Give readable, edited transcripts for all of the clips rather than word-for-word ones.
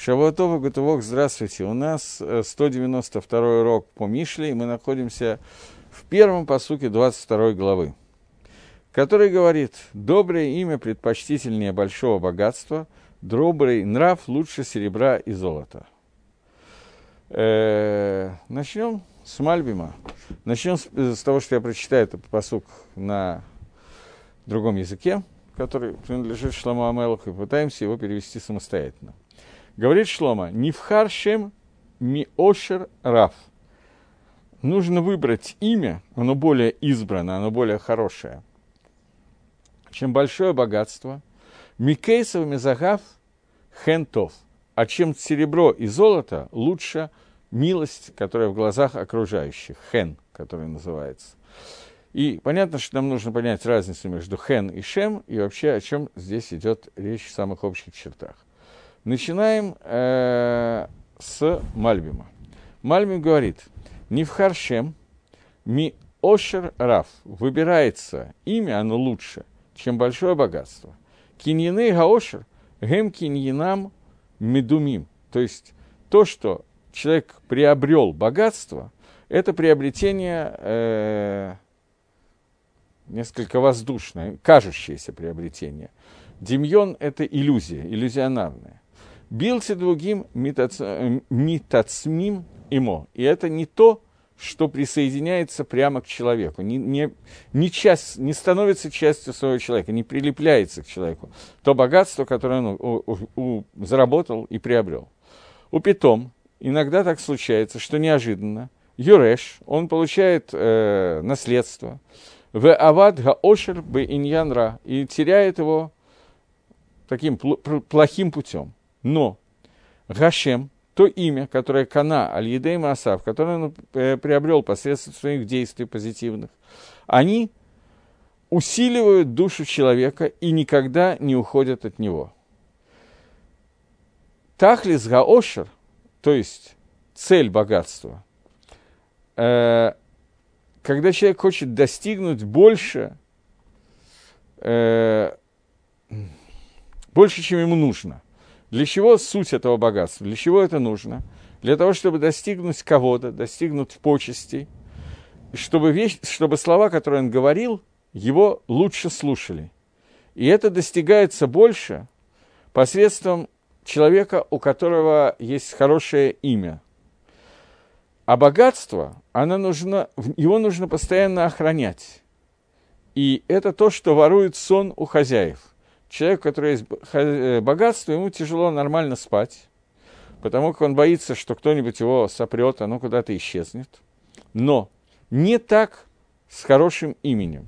Шавуатов и Гутывок, здравствуйте. У нас 192 урок по Мишле, и мы находимся в первом пасуке 22 главы, который говорит: «Доброе имя предпочтительнее большого богатства, добрый нрав лучше серебра и золота». Начнем с Мальбима. Начнем с того, что я прочитаю этот пасук на другом языке, который принадлежит Шломо ха-Мелеху, и пытаемся его перевести самостоятельно. Говорит Шломо: «Нивхар шем ми ошер рав». Нужно выбрать имя, оно более избранное, оно более хорошее, чем большое богатство. Микейсов мезагав хентов. А чем серебро и золото, лучше милость, которая в глазах окружающих. Хен, который называется. И понятно, что нам нужно понять разницу между хен и шем, и вообще о чем здесь идет речь в самых общих чертах. Начинаем с Мальбима. Мальбим говорит: «Нивхар шем ми ошер рав». Выбирается имя, оно лучше, чем большое богатство. Киньяны гаошер гем киньянам медумим. То есть то, что человек приобрел богатство, это приобретение несколько воздушное, кажущееся приобретение. Демьон – это иллюзия, иллюзионарная. Билти другим митацмим имо. И это не то, что присоединяется прямо к человеку, не становится частью своего человека, не прилепляется к человеку. То богатство, которое он заработал и приобрел. У питом иногда так случается, что неожиданно юреш, он получает наследство, в авад гаошер бе иньян ра, и теряет его таким плохим путем. Но гашем, то имя, которое Кана, Аль-Едей Маасав, которое он приобрел посредством своих действий позитивных, они усиливают душу человека и никогда не уходят от него. Тахлис гаошер, то есть цель богатства, когда человек хочет достигнуть больше, чем ему нужно. Для чего суть этого богатства? Для чего это нужно? Для того, чтобы достигнуть кого-то, достигнуть почестей, чтобы слова, которые он говорил, его лучше слушали. И это достигается больше посредством человека, у которого есть хорошее имя. А богатство, его нужно постоянно охранять. И это то, что ворует сон у хозяев. Человек, у которого есть богатство, ему тяжело нормально спать, потому как он боится, что кто-нибудь его сопрет, оно куда-то исчезнет. Но не так с хорошим именем.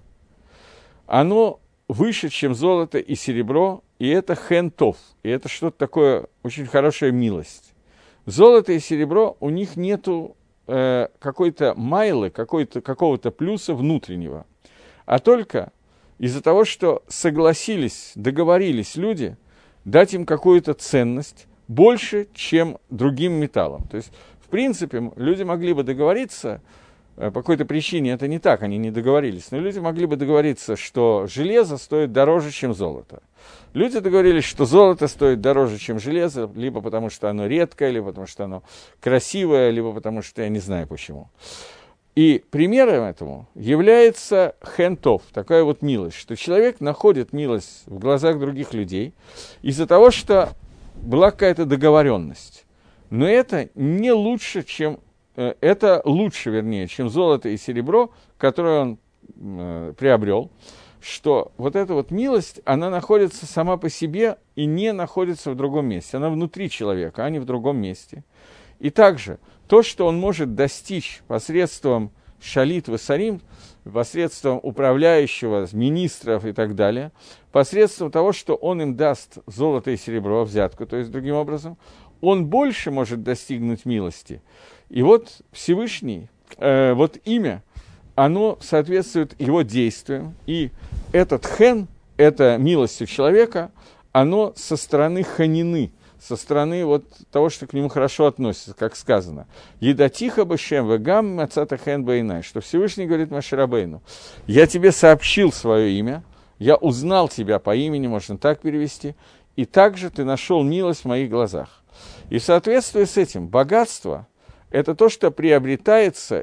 Оно выше, чем золото и серебро, и это хентов, и это что-то такое, очень хорошая милость. Золото и серебро, у них нету какой-то майлы, какого-то плюса внутреннего, а только из-за того, что согласились, договорились люди дать им какую-то ценность больше, чем другим металлам. То есть, в принципе, люди могли бы договориться, по какой-то причине это не так, они не договорились, но люди могли бы договориться, что железо стоит дороже, чем золото. Люди договорились, что золото стоит дороже, чем железо, либо потому что оно редкое, либо потому что оно красивое, либо потому что я не знаю почему. И примером этому является хентов, такая вот милость, что человек находит милость в глазах других людей из-за того, что была какая-то договоренность. Но это не лучше, чем это лучше, вернее, чем золото и серебро, которое он приобрел, что вот эта вот милость, она находится сама по себе и не находится в другом месте. Она внутри человека, а не в другом месте. И также то, что он может достичь посредством шалит васарим, посредством управляющего, министров и так далее, посредством того, что он им даст золото и серебро, взятку, то есть другим образом, он больше может достигнуть милости. И вот Всевышний, вот имя, оно соответствует его действиям, и этот хен, это милость у человека, оно со стороны ханины, со стороны вот того, что к нему хорошо относится, как сказано. «Едатиха бэшем вэгам мацата хэн бэйнай», что Всевышний говорит Моше Рабейну: «Я тебе сообщил свое имя, я узнал тебя по имени», можно так перевести, и также ты нашел милость в моих глазах. И в соответствии с этим богатство – это то, что приобретается,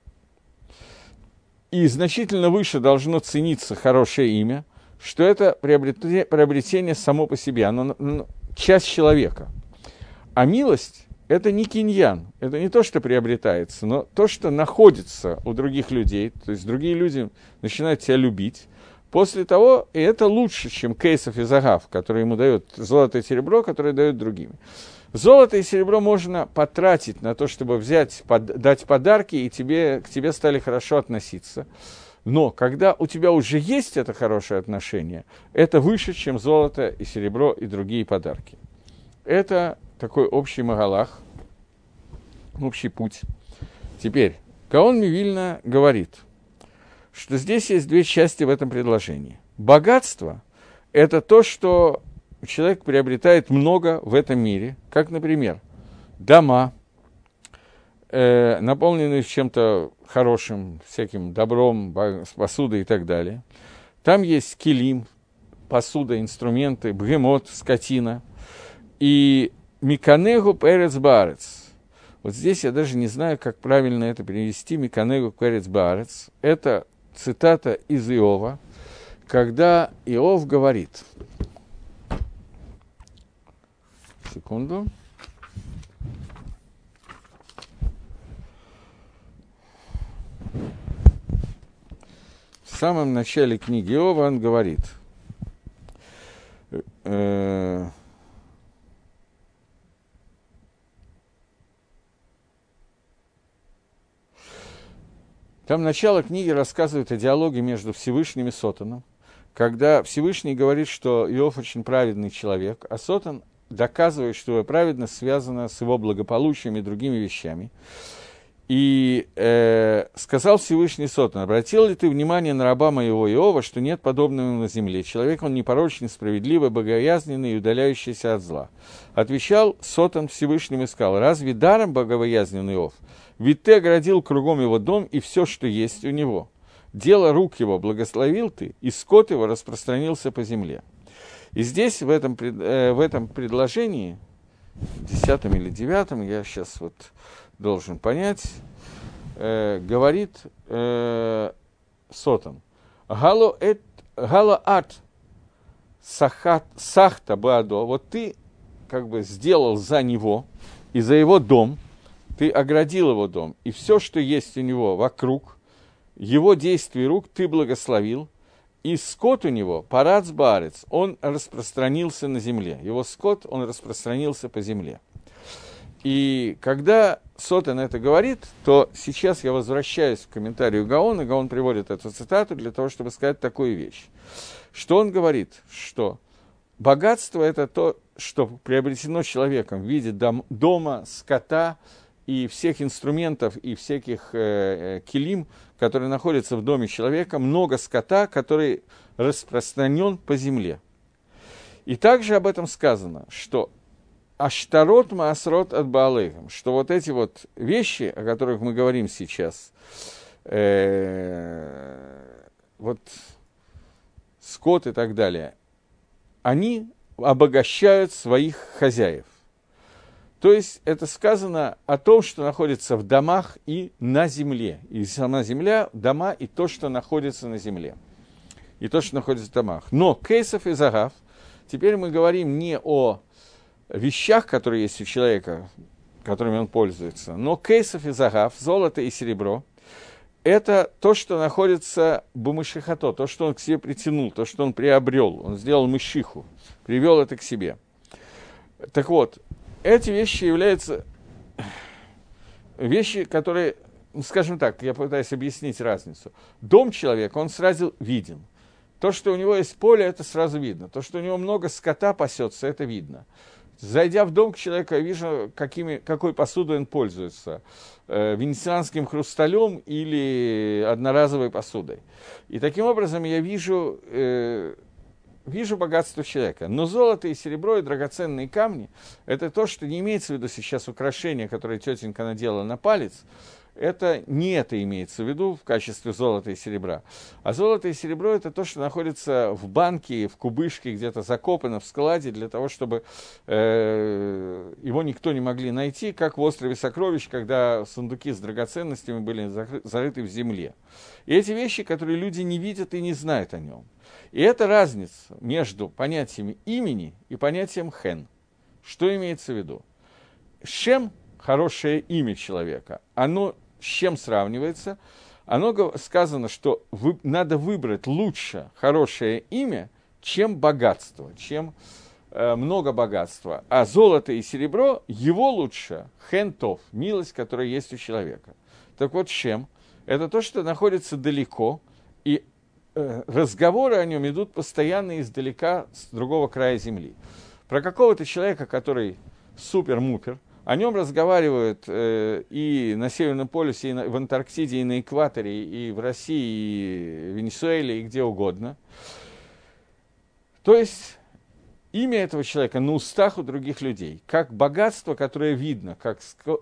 и значительно выше должно цениться хорошее имя, что это приобретение само по себе, оно часть человека. А милость – это не киньян, это не то, что приобретается, но то, что находится у других людей, то есть другие люди начинают тебя любить. После того, и это лучше, чем кейсов и загав, которые ему дают золото и серебро, которые дают другими. Золото и серебро можно потратить на то, чтобы дать подарки, и к тебе стали хорошо относиться. Но когда у тебя уже есть это хорошее отношение, это выше, чем золото и серебро и другие подарки. Это такой общий магалах, общий путь. Теперь, Гаон Мивильна говорит, что здесь есть две части в этом предложении. Богатство – это то, что человек приобретает много в этом мире, как, например, дома, наполненные чем-то хорошим, всяким добром, посудой и так далее. Там есть килим, посуда, инструменты, бгемот, скотина. И миканегу перец баарец. Вот здесь я даже не знаю, как правильно это перевести. Миканегу перец баарец. Это цитата из Иова, когда Иов говорит. Секунду. В самом начале книги Иова он говорит, там начало книги рассказывает о диалоге между Всевышним и Сотаном, когда Всевышний говорит, что Иов очень праведный человек, а Сотан доказывает, что его праведность связана с его благополучием и другими вещами. И сказал Всевышний Сотан: обратил ли ты внимание на раба моего Иова, что нет подобного ему на земле? Человек он непорочный, справедливый, богобоязненный и удаляющийся от зла. Отвечал Сотан Всевышнему и сказал: разве даром богобоязненный Иов? Ведь ты оградил кругом его дом и все, что есть у него. Дело рук его благословил ты, и скот его распространился по земле. И здесь, в этом предложении, 10 или 9, я сейчас вот должен понять, говорит Сотан: «Гало ат сахта баадо», вот ты как бы сделал за него и за его дом, ты оградил его дом, и все, что есть у него вокруг, его действий рук ты благословил, и скот у него, парац баарец, он распространился на земле, его скот, он распространился по земле. И когда Сотан это говорит, то сейчас я возвращаюсь к комментарию Гаона, Гаон приводит эту цитату для того, чтобы сказать такую вещь, что он говорит, что богатство – это то, что приобретено человеком в виде дома, скота и всех инструментов, и всяких килим, которые находятся в доме человека, много скота, который распространен по земле. И также об этом сказано, что аштарот маасрот от баалейхам, что вот эти вот вещи, о которых мы говорим сейчас, вот скот и так далее, они обогащают своих хозяев. То есть это сказано о том, что находится в домах и на земле. И сама земля, дома и то, что находится на земле. И то, что находится в домах. Но кейсов и загав, теперь мы говорим не о вещах, которые есть у человека, которыми он пользуется, но кейсов и загав, золото и серебро, это то, что находится бумышихато, то, что он к себе притянул, то, что он приобрел, он сделал мышиху, привел это к себе. Так вот, эти вещи являются вещи, которые, скажем так, я пытаюсь объяснить разницу. Дом человека, он сразу виден. То, что у него есть поле, это сразу видно. То, что у него много скота пасется, это видно. Зайдя в дом к человеку, я вижу, какой посудой он пользуется. Венецианским хрусталем или одноразовой посудой. И таким образом я вижу богатство человека. Но золото и серебро и драгоценные камни – это то, что не имеется в виду сейчас украшение, которое тетенька надела на палец. это не это имеется в виду в качестве золота и серебра. А золото и серебро – это то, что находится в банке, в кубышке, где-то закопано в складе, для того, чтобы его никто не могли найти, как в острове Сокровищ, когда сундуки с драгоценностями были зарыты в земле. И эти вещи, которые люди не видят и не знают о нем. И это разница между понятиями имени и понятием хен. Что имеется в виду? Шем – хорошее имя человека. Оно с чем сравнивается? Оно сказано, что надо выбрать лучше хорошее имя, чем богатство, чем много богатства. А золото и серебро, его лучше хен-тов, милость, которая есть у человека. Так вот, шем – это то, что находится далеко, и разговоры о нем идут постоянно издалека, с другого края земли. Про какого-то человека, который супер-мупер, о нем разговаривают и на Северном полюсе, и в Антарктиде, и на экваторе, и в России, и в Венесуэле, и где угодно. То есть имя этого человека на устах у других людей, как богатство, которое видно, как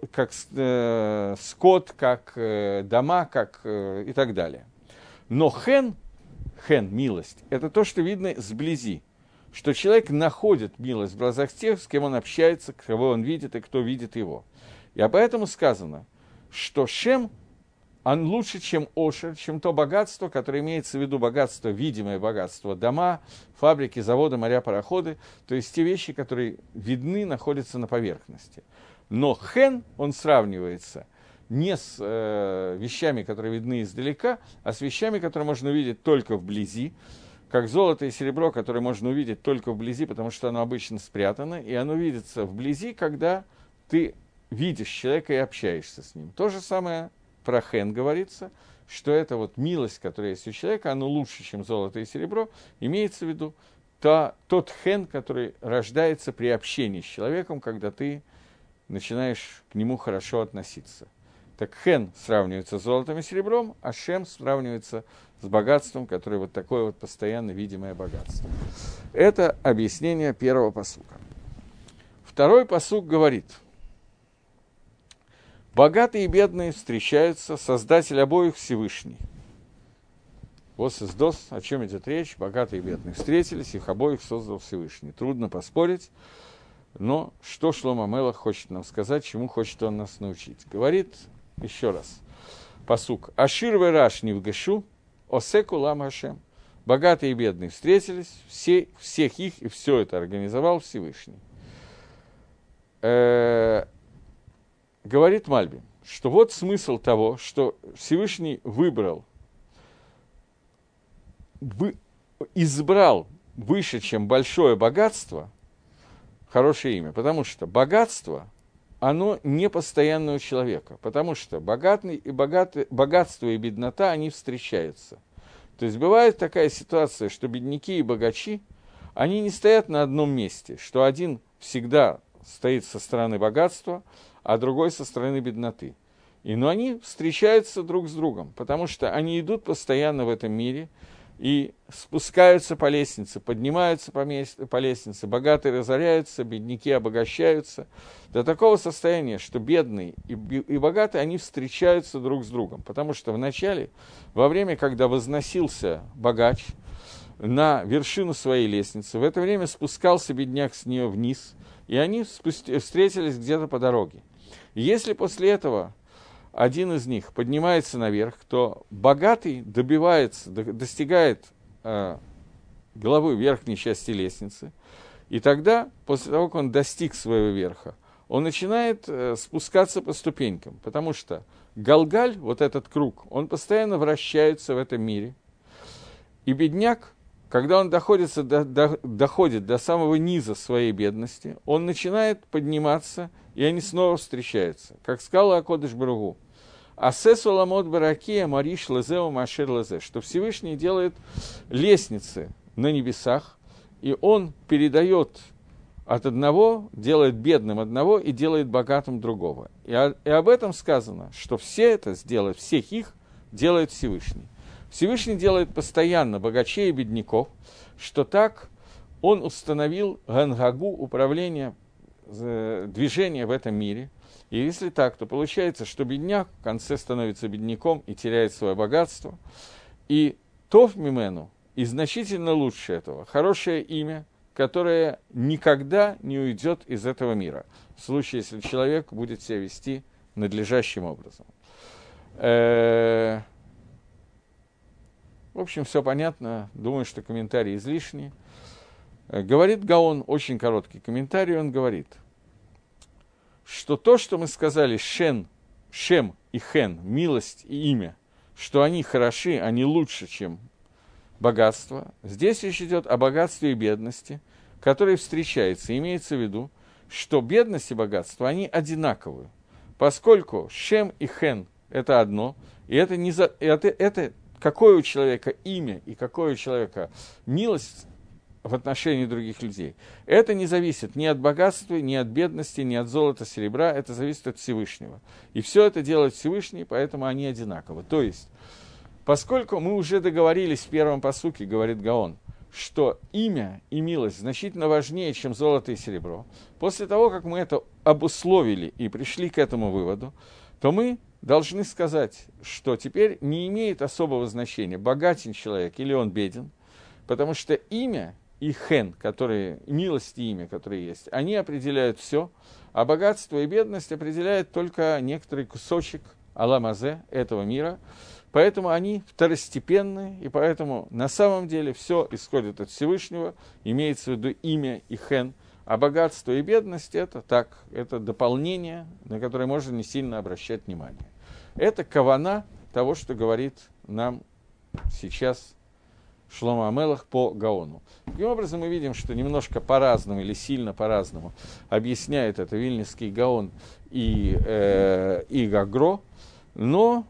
скот, как дома, как и так далее. Но хен, милость, это то, что видно сблизи. Что человек находит милость в глазах тех, с кем он общается, кого он видит и кто видит его. И поэтому сказано, что Шем, он лучше, чем Ошер, чем то богатство, которое имеется в виду богатство, видимое богатство, дома, фабрики, заводы, моря, пароходы, то есть те вещи, которые видны, находятся на поверхности. Но Хен, он сравнивается не с вещами, которые видны издалека, а с вещами, которые можно увидеть только вблизи, как золото и серебро, которое можно увидеть только вблизи, потому что оно обычно спрятано, и оно видится вблизи, когда ты видишь человека и общаешься с ним. То же самое про хен говорится, что это вот милость, которая есть у человека, оно лучше, чем золото и серебро, имеется в виду тот хен, который рождается при общении с человеком, когда ты начинаешь к нему хорошо относиться. Так хен сравнивается с золотом и серебром, а шем сравнивается с богатством, которое вот такое вот постоянно видимое богатство. Это объяснение первого пасука. Второй пасук говорит: богатые и бедные встречаются, Создатель обоих Всевышний. Ос из дос, о чем идет речь? Богатые и бедные встретились, их обоих создал Всевышний. Трудно поспорить, но что Шломо Мелах хочет нам сказать, чему хочет он нас научить? Говорит еще раз пасук: Ашир вэраш нивгэшу, осеку лам Хашем. Богатые и бедные встретились, всех их и все это организовал Всевышний. Говорит Мальбим, что вот смысл того, что Всевышний избрал выше, чем большое богатство, хорошее имя, потому что богатство, оно не постоянно у человека, потому что богатство и беднота, они встречаются. То есть бывает такая ситуация, что бедняки и богачи, они не стоят на одном месте, что один всегда стоит со стороны богатства, а другой со стороны бедноты. Но они встречаются друг с другом, потому что они идут постоянно в этом мире и спускаются по лестнице, поднимаются по лестнице, богатые разоряются, бедняки обогащаются, до такого состояния, что бедные и богатые, они встречаются друг с другом, потому что вначале, во время, когда возносился богач на вершину своей лестницы, в это время спускался бедняк с нее вниз, и они встретились где-то по дороге. И если после этого один из них поднимается наверх, то богатый достигает головы верхней части лестницы, и тогда, после того, как он достиг своего верха, он начинает спускаться по ступенькам, потому что Галгаль, вот этот круг, он постоянно вращается в этом мире, и бедняк, когда он доходит до самого низа своей бедности, он начинает подниматься, и они снова встречаются. Как сказал Акодыш Баругу: «Асесу ламот баракия мариш лезеу машир лезе», что Всевышний делает лестницы на небесах, и он передает от одного, делает бедным одного и делает богатым другого. И об этом сказано, что все это сделает, всех их делает Всевышний. Всевышний делает постоянно богачей и бедняков, что так он установил гангагу, управление движение в этом мире. И если так, то получается, что бедняк в конце становится бедняком и теряет свое богатство. И тов мимену, и значительно лучше этого, хорошее имя, которое никогда не уйдет из этого мира, в случае, если человек будет себя вести надлежащим образом. В общем, все понятно, думаю, что комментарии излишние. Говорит Гаон, очень короткий комментарий, он говорит, что то, что мы сказали, Шем и Хен, милость и имя, что они хороши, они лучше, чем богатство. Здесь речь идет о богатстве и бедности, которые встречаются. Имеется в виду, что бедность и богатство, они одинаковые, поскольку Шем и Хен – это одно, и это какое у человека имя и какое у человека милость в отношении других людей. Это не зависит ни от богатства, ни от бедности, ни от золота, серебра, это зависит от Всевышнего. И все это делает Всевышний, поэтому они одинаковы. То есть, поскольку мы уже договорились в первом пасуке, говорит Гаон, что имя и милость значительно важнее, чем золото и серебро, после того, как мы это обусловили и пришли к этому выводу, то мы должны сказать, что теперь не имеет особого значения, богатен человек или он беден, потому что имя и хен, которые, милость и имя, которые есть, они определяют все, а богатство и бедность определяют только некоторый кусочек аламазе этого мира, поэтому они второстепенные, и поэтому на самом деле все исходит от Всевышнего, имеется в виду имя и хен, а богатство и бедность это так, это дополнение, на которое можно не сильно обращать внимание. Это кавана того, что говорит нам сейчас Шломо ха-Мелех по Гаону. Таким образом, мы видим, что немножко по-разному или сильно по-разному объясняет это Вильнюсский Гаон и Гагро, но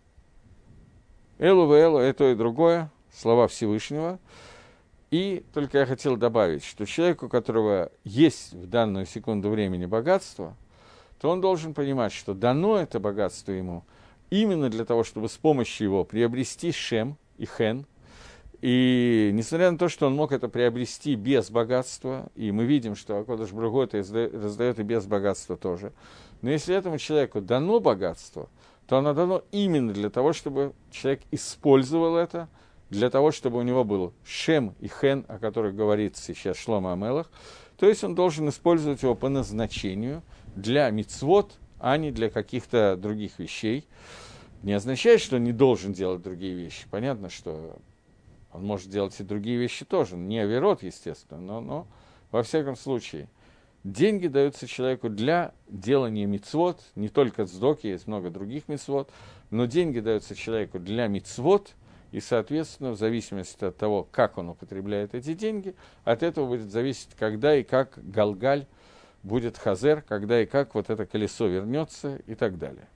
Элу ве Элу, и то, и другое, слова Всевышнего. И только я хотел добавить, что человеку, у которого есть в данную секунду времени богатство, то он должен понимать, что дано это богатство ему именно для того, чтобы с помощью его приобрести Шем и Хен. И несмотря на то, что он мог это приобрести без богатства, и мы видим, что Акодыш Барух Ху это раздает и без богатства тоже, но если этому человеку дано богатство, то оно дано именно для того, чтобы человек использовал это, для того, чтобы у него был Шем и Хен, о которых говорит сейчас Шломо ха-Мелех, то есть он должен использовать его по назначению для мицвот, а не для каких-то других вещей. Не означает, что он не должен делать другие вещи. Понятно, что он может делать и другие вещи тоже, не авирот, естественно, но во всяком случае, деньги даются человеку для делания мицвот, не только цдоки, есть много других мицвот, но деньги даются человеку для мицвот, и, соответственно, в зависимости от того, как он употребляет эти деньги, от этого будет зависеть, когда и как Галгаль будет хазер, когда и как вот это колесо вернется и так далее.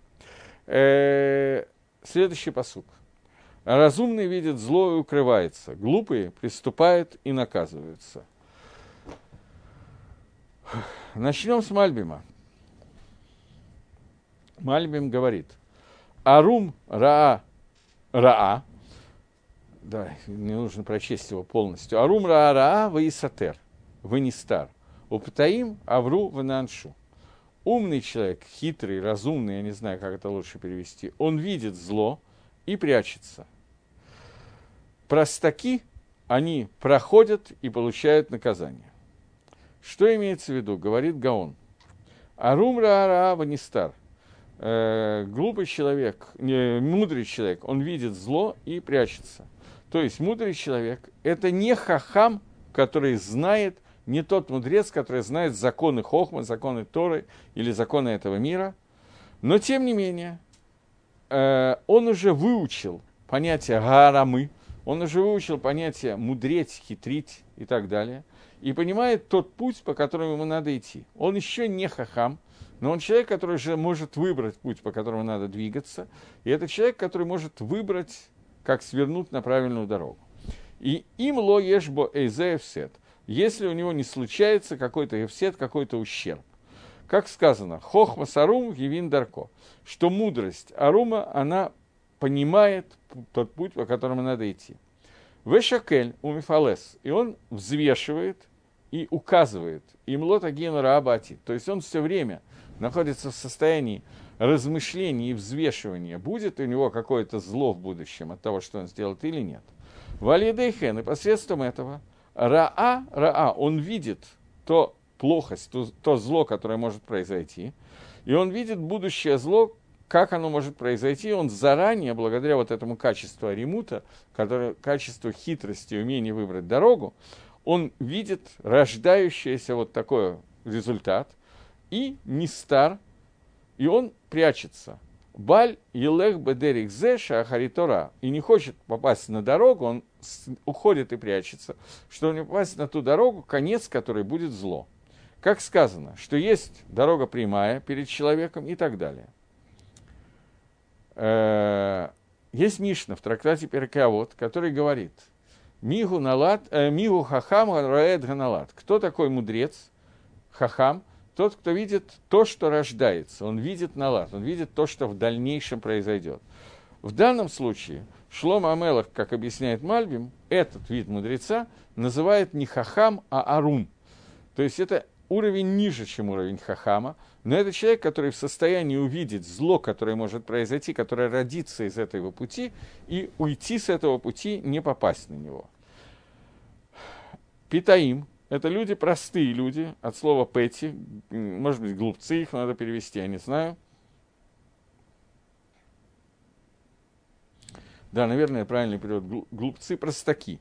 Следующий пасук. Разумный видит зло и укрывается, глупые приступают и наказываются. Начнем с Мальбима. Мальбим говорит, Арум Раа, да, мне нужно прочесть его полностью. Арум Раа Ваисатер, Ванистар, Уптаим Авру Вананшу. Умный человек, хитрый, разумный, я не знаю, как это лучше перевести, он видит зло и прячется. Простаки, они проходят и получают наказание. Что имеется в виду? Говорит Гаон. Арум Раа Ванистар. Глупый человек, мудрый человек, он видит зло и прячется. То есть мудрый человек – это не хахам, который знает, не тот мудрец, который знает законы Хохмы, законы Торы или законы этого мира, но тем не менее он уже выучил понятие гарамы, он уже выучил понятие мудреть, хитрить и так далее, и понимает тот путь, по которому ему надо идти. Он еще не хахам, но он человек, который же может выбрать путь, по которому надо двигаться, и это человек, который может выбрать, как свернуть на правильную дорогу. И им ло ешбо эйзе эфсет, если у него не случается какой-то эфсет, какой-то ущерб. Как сказано, хохма сарум гивин дарко, что мудрость арума, она понимает тот путь, по которому надо идти. Вешакель умифалес, и он взвешивает и указывает, им лотагину раабати, то есть он все время находится в состоянии размышления и взвешивания, будет у него какое-то зло в будущем от того, что он сделает или нет. Валидейхен, и посредством этого Раа, он видит то плохость, то зло, которое может произойти, и он видит будущее зло, как оно может произойти, он заранее, благодаря вот этому качеству аримута, качеству хитрости и умения выбрать дорогу, он видит рождающийся вот такой результат, и не стар, и он прячется. Баль елех бедерик зеша ахаритора, и не хочет попасть на дорогу, он уходит и прячется, чтобы не попасть на ту дорогу, конец которой будет зло. Как сказано, что есть дорога прямая перед человеком и так далее. Есть Мишна в трактате Перкей Авот, который говорит, Мигу хахам раэд ганалат. Кто такой мудрец? Хахам. Тот, кто видит то, что рождается. Он видит налад, он видит то, что в дальнейшем произойдет. В данном случае Шломо Амелах, как объясняет Мальбим, этот вид мудреца называет не хахам, а арум. То есть это уровень ниже, чем уровень хахама, но это человек, который в состоянии увидеть зло, которое может произойти, которое родится из этого пути, и уйти с этого пути, не попасть на него. Питаим – это люди, простые люди, от слова пэти, может быть, глупцы, их надо перевести, я не знаю. Да, наверное, правильный перевод – глупцы, простаки.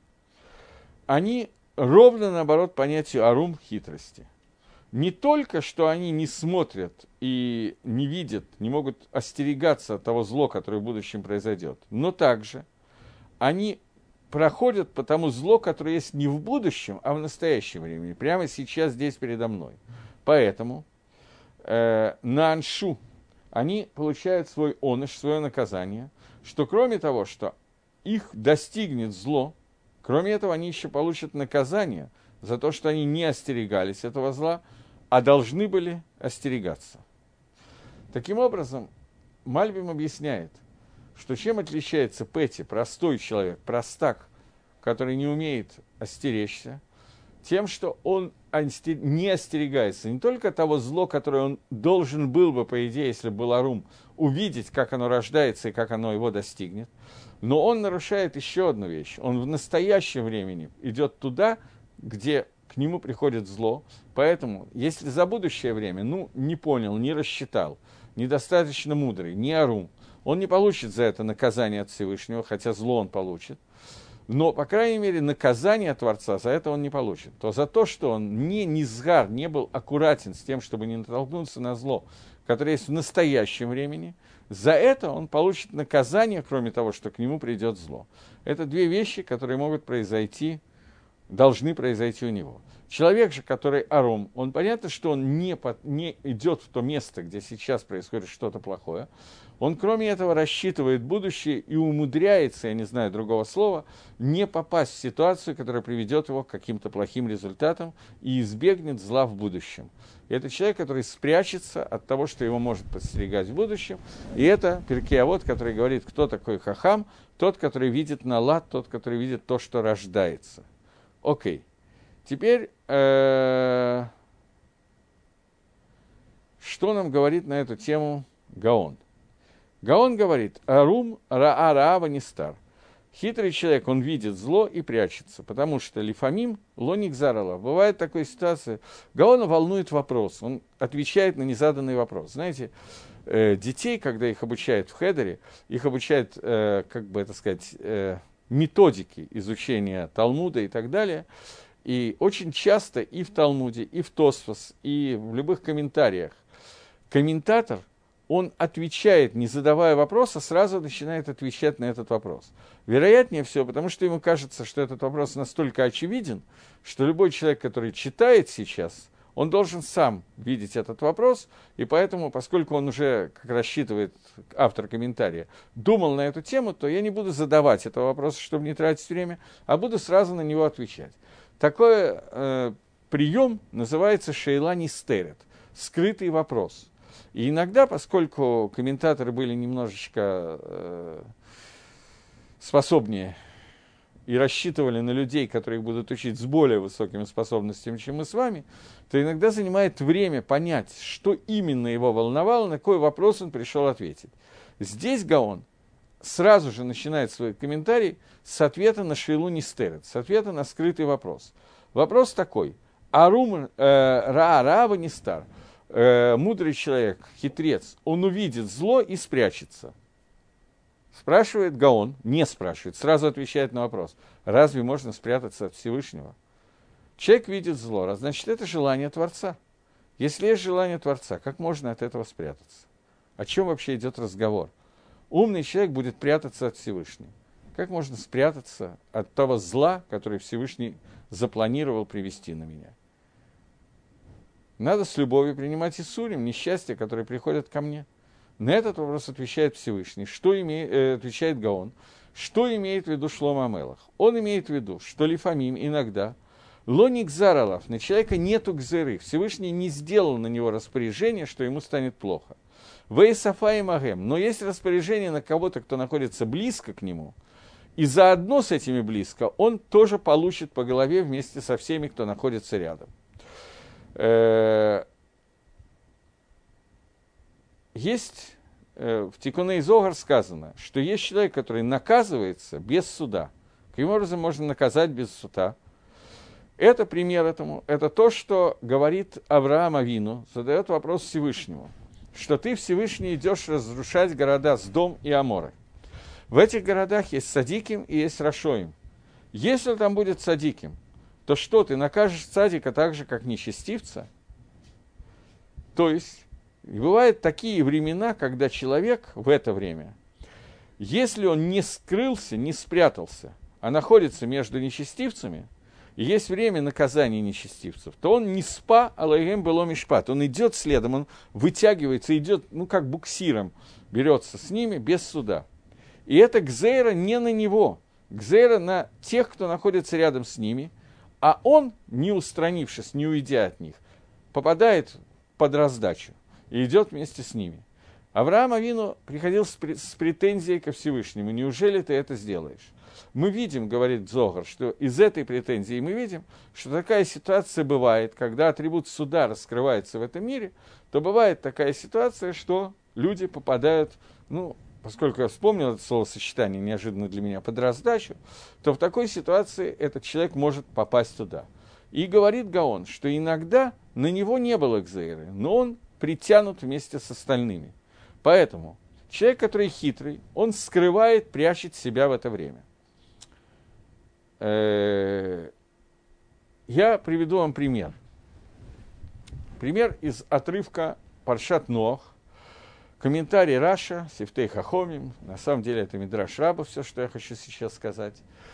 Они ровно наоборот понятию арум – хитрости. Не только, что они не смотрят и не видят, не могут остерегаться от того зла, которое в будущем произойдет, но также они проходят по тому злу, которое есть не в будущем, а в настоящем времени, прямо сейчас, здесь, передо мной. Поэтому на аншу они получают свой оныш, свое наказание, что кроме того, что их достигнет зло, кроме этого они еще получат наказание за то, что они не остерегались этого зла, а должны были остерегаться. Таким образом, Мальбим объясняет, что чем отличается Пэти, простой человек, простак, который не умеет остеречься, тем, что он не остерегается не только того зла, которое он должен был бы, по идее, если был арум, увидеть, как оно рождается и как оно его достигнет, но он нарушает еще одну вещь. Он в настоящем времени идет туда, где к нему приходит зло, поэтому, если за будущее время, не понял, не рассчитал, недостаточно мудрый, не арум, он не получит за это наказание от Всевышнего, хотя зло он получит, но, по крайней мере, наказание от Творца за это он не получит. То за то, что он не низгар, не был аккуратен с тем, чтобы не натолкнуться на зло, которое есть в настоящем времени, за это он получит наказание, кроме того, что к нему придет зло. Это две вещи, которые могут произойти, должны произойти у него. Человек же, который аром, он понятно, что он не идет в то место, где сейчас происходит что-то плохое. Он, кроме этого, рассчитывает будущее и умудряется, я не знаю другого слова, не попасть в ситуацию, которая приведет его к каким-то плохим результатам и избегнет зла в будущем. И это человек, который спрячется от того, что его может подстерегать в будущем. И это Перкей Авот, который говорит, кто такой хахам, тот, который видит налад, тот, который видит то, что рождается. Окей. Теперь, что нам говорит на эту тему Гаон? Гаон говорит, арум раава нестар. Хитрый человек, он видит зло и прячется, потому что лифамим лоник зарала. Бывает такая ситуация, Гаона волнует вопрос, он отвечает на незаданный вопрос. Знаете, детей, когда их обучают в хедере, их обучают, методики изучения Талмуда и так далее. И очень часто и в Талмуде, и в Тосфос, и в любых комментариях комментатор, он отвечает, не задавая вопроса, сразу начинает отвечать на этот вопрос. Вероятнее всего, потому что ему кажется, что этот вопрос настолько очевиден, что любой человек, который читает сейчас, он должен сам видеть этот вопрос, и поэтому, поскольку он уже, как рассчитывает автор комментария, думал на эту тему, то я не буду задавать этого вопроса, чтобы не тратить время, а буду сразу на него отвечать. Такой прием называется шейла нистерет, скрытый вопрос. И иногда, поскольку комментаторы были немножечко способнее и рассчитывали на людей, которые их будут учить с более высокими способностями, чем мы с вами, то иногда занимает время понять, что именно его волновало, на какой вопрос он пришел ответить. Здесь Гаон сразу же начинает свой комментарий с ответа на Шейлу Нистерет, с ответа на скрытый вопрос. Вопрос такой. Арум Раава Нистар. Мудрый человек, хитрец, он увидит зло и спрячется. Спрашивает Гаон, не спрашивает, сразу отвечает на вопрос. Разве можно спрятаться от Всевышнего? Человек видит зло, значит, это желание Творца. Если есть желание Творца, как можно от этого спрятаться? О чем вообще идет разговор? Умный человек будет прятаться от Всевышнего. Как можно спрятаться от того зла, который Всевышний запланировал привести на меня? Надо с любовью принимать иссурим, несчастья, которые приходят ко мне. На этот вопрос отвечает Всевышний. Отвечает Гаон. Что имеет в виду Шломо ха-Мелех? Он имеет в виду, что лифамим иногда лоник заралав, на человека нету гзеры. Всевышний не сделал на него распоряжение, что ему станет плохо. Вейсафа и магем. Но есть распоряжение на кого-то, кто находится близко к нему, и заодно с этими близко он тоже получит по голове вместе со всеми, кто находится рядом. Есть в Тикуней Зогар сказано, что есть человек, который наказывается без суда. Каким образом можно наказать без суда? Это пример этому. Это то, что говорит Авраам Авину, задает вопрос Всевышнему, что ты, Всевышний, идешь разрушать города Сдом и Аморы. В этих городах есть садиким и есть рашоим. Если там будет садиким, то что, ты накажешь цадика так же, как нечестивца? То есть, и бывают такие времена, когда человек в это время, если он не скрылся, не спрятался, а находится между нечестивцами, и есть время наказания нечестивцев, то он не спа, а лайгем было мишпат. Он идет следом, он вытягивается, идет, как буксиром, берется с ними без суда. И это гзейра не на него, гзейра на тех, кто находится рядом с ними, а он, не устранившись, не уйдя от них, попадает под раздачу и идет вместе с ними. Авраам Авину приходил с претензией ко Всевышнему. Неужели ты это сделаешь? Мы видим, говорит Зогар, что из этой претензии мы видим, что такая ситуация бывает, когда атрибут суда раскрывается в этом мире, то бывает такая ситуация, что люди попадают, поскольку я вспомнил это словосочетание неожиданно для меня, под раздачу, то в такой ситуации этот человек может попасть туда. И говорит Гаон, что иногда на него не было гзейры, но он притянут вместе с остальными. Поэтому человек, который хитрый, он скрывает, прячет себя в это время. Я приведу вам пример. Пример из отрывка Паршат Ноах. Комментарий Раша, Сифтей Хахомим. На самом деле это Мидраш Раба, все, что я хочу сейчас сказать.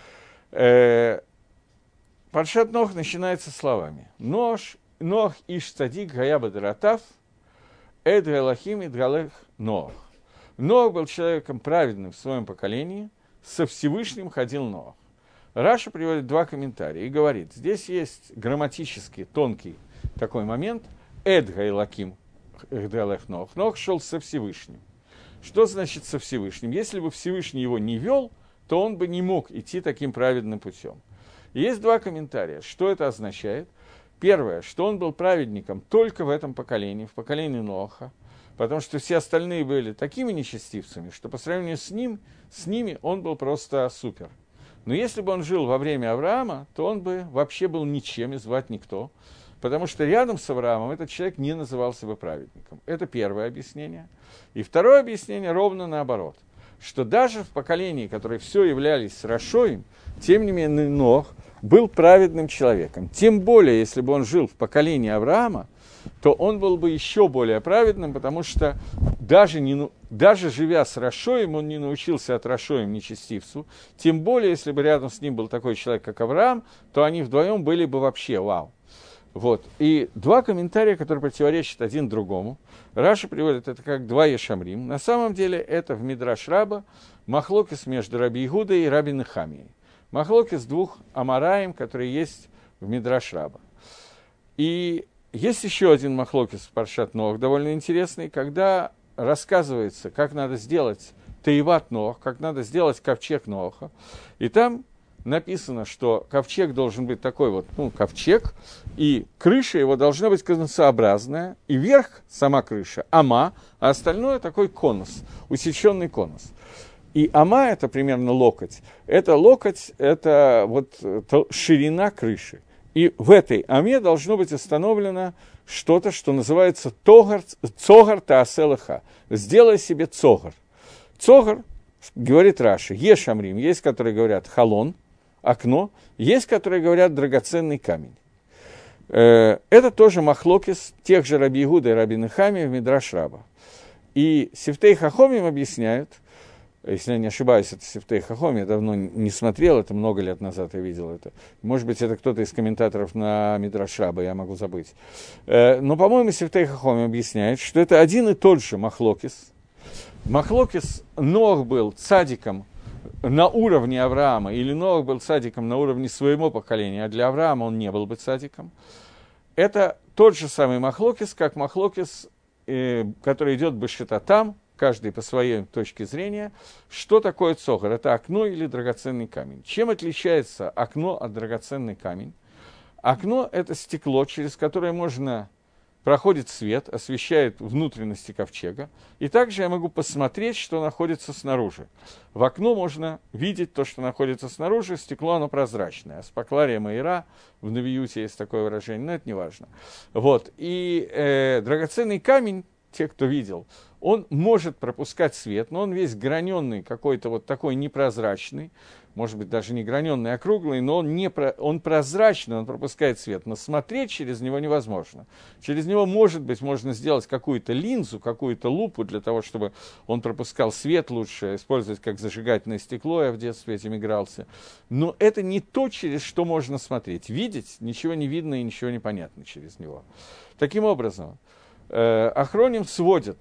Паршат Ноах начинается словами. Ноах иш цадик гаяба дратав, эд галахим и дгалех Ноах. Ноах был человеком праведным в своем поколении, со Всевышним ходил Ноах. Раша приводит два комментария и говорит, здесь есть грамматически тонкий такой момент, эд гайлаким галех Ноах. Ноах шел со Всевышним. Что значит со Всевышним? Если бы Всевышний его не вел, то он бы не мог идти таким праведным путем. Есть два комментария. Что это означает? Первое, что он был праведником только в этом поколении, в поколении Ноаха, потому что все остальные были такими нечестивцами, что по сравнению с ними он был просто супер. Но если бы он жил во время Авраама, то он бы вообще был ничем и звать никто, потому что рядом с Авраамом этот человек не назывался бы праведником. Это первое объяснение. И второе объяснение ровно наоборот, что даже в поколении, которые все являлись рашоим, тем не менее Ноах был праведным человеком. Тем более, если бы он жил в поколении Авраама, то он был бы еще более праведным, потому что даже живя с рашоим, он не научился от рашоим нечестивцу. Тем более, если бы рядом с ним был такой человек, как Авраам, то они вдвоем были бы вообще вау. Вот. И два комментария, которые противоречат один другому. Раша приводит это как два ешамрим. На самом деле это в Мидраш Раба махлокис между Раби Игудой и Раби Нехамией. Махлокис двух амараим, которые есть в Мидраш Раба. И есть еще один махлокис в Паршат Ноах, довольно интересный, когда рассказывается, как надо сделать Таиват Ноах, как надо сделать ковчег Ноаха. И там написано, что ковчег должен быть такой вот, ковчег, и крыша его должна быть конусообразная, и верх, сама крыша, ама, а остальное такой конус, усеченный конус. И ама – это примерно локоть. Это локоть, это вот ширина крыши. И в этой аме должно быть установлено что-то, что называется цогар тааселыха. Сделай себе цогар. Цогар, говорит Раши, ешамрим, есть, которые говорят халон, окно, есть, которые говорят драгоценный камень. Это тоже махлокис тех же Раби Игуда и Раби Нехами в Мидраш Раба. И Сифтей Хахомим объясняют, если я не ошибаюсь, это Сифтей Хахом, я давно не смотрел, это много лет назад я видел это. Может быть, это кто-то из комментаторов на Мидраш Раба, я могу забыть. Но, по-моему, Сифтей Хахом объясняет, что это один и тот же махлокис. Махлокис Ноах был цадиком на уровне Авраама, или Ноах был цадиком на уровне своего поколения, а для Авраама он не был бы цадиком. Это тот же самый махлокис, как махлокис, который идет бешитатам, каждый по своей точке зрения, что такое цогар? Это окно или драгоценный камень. Чем отличается окно от драгоценный камень? Окно – это стекло, через которое проходит свет, освещает внутренности ковчега. И также я могу посмотреть, что находится снаружи. В окно можно видеть то, что находится снаружи, стекло оно прозрачное. Аспаклария Маира, в Навиюте есть такое выражение, но это не важно. Вот. И драгоценный камень, те, кто видел, он может пропускать свет, но он весь граненый, какой-то вот такой непрозрачный, может быть, даже не граненый, а круглый, но он прозрачный, он пропускает свет, но смотреть через него невозможно. Через него, может быть, можно сделать какую-то линзу, какую-то лупу для того, чтобы он пропускал свет лучше, использовать как зажигательное стекло, я в детстве этим игрался. Но это не то, через что можно смотреть. Видеть ничего не видно и ничего не понятно через него. Таким образом, Ахроним сводят